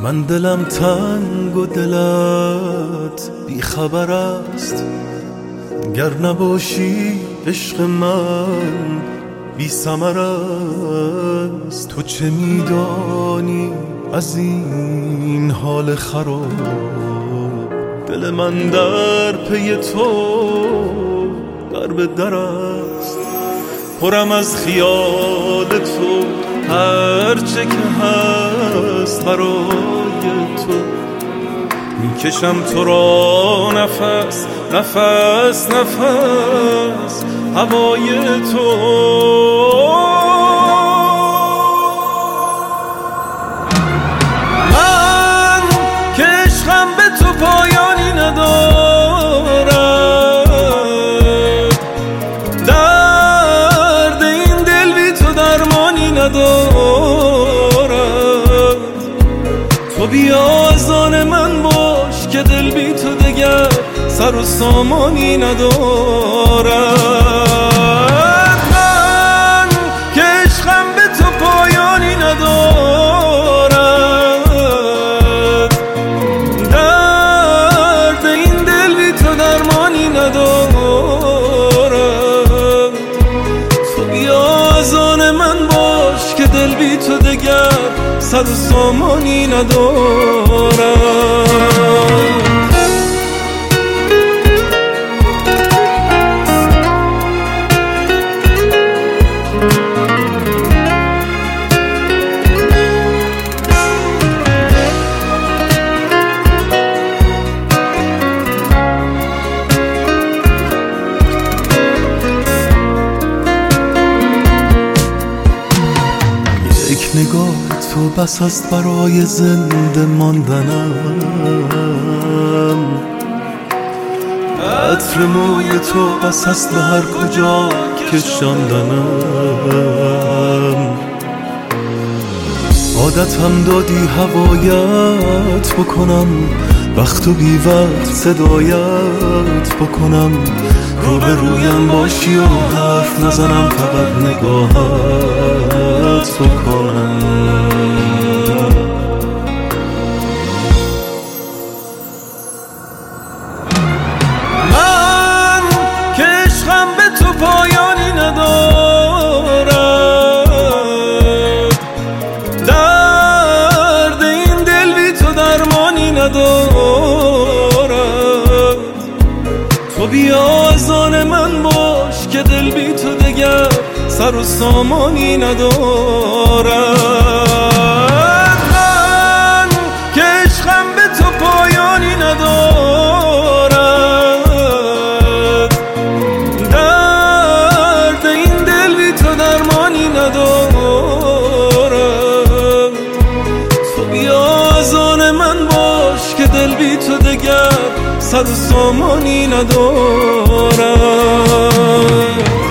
من دلم تنگ و دلت بی خبر است، گر نباشی عشق من بی ثمر است. تو چه میدانی از این حال خراب؟ دل من در پی تو در به در است، پرم از خیال تو هرچه که هست برای تو. میکشم تو را نفس نفس نفس هوای تو. من که عشقم به تو پایانی ندارم، درد این دل بی تو درمانی ندارم. تو بیا از آن من باش که دل بی تو دگر سر و سامانی ندارد. من که عشقم به تو پایانی ندارد، درد این دل بی تو درمانی ندارد. تو بیا از آن من باش که دل بی تو دگر سر و سامانی ندارد. یک نگاه تو بس است برای زنده ماندنم، عطر موی تو بس است به هر کجا کشاندنم. عادتم دادی هوایت بکنم، وقت و بی وقت صدایت بکنم، روبرویم باشی و حرف نزنم، فقط نگاهت بکنم. من که عشقم به تو پایانی ندارم، درد این دل بی تو درمانی ندارد. تو بیا از آن من باش که دل بی تو دگر سر و سامانی ندارد. من که عشقم به تو پایانی ندارد، درد این دل بی تو درمانی ندارد. تو بیا از آن من باش که دل بی تو دگر سر و سامانی ندارد.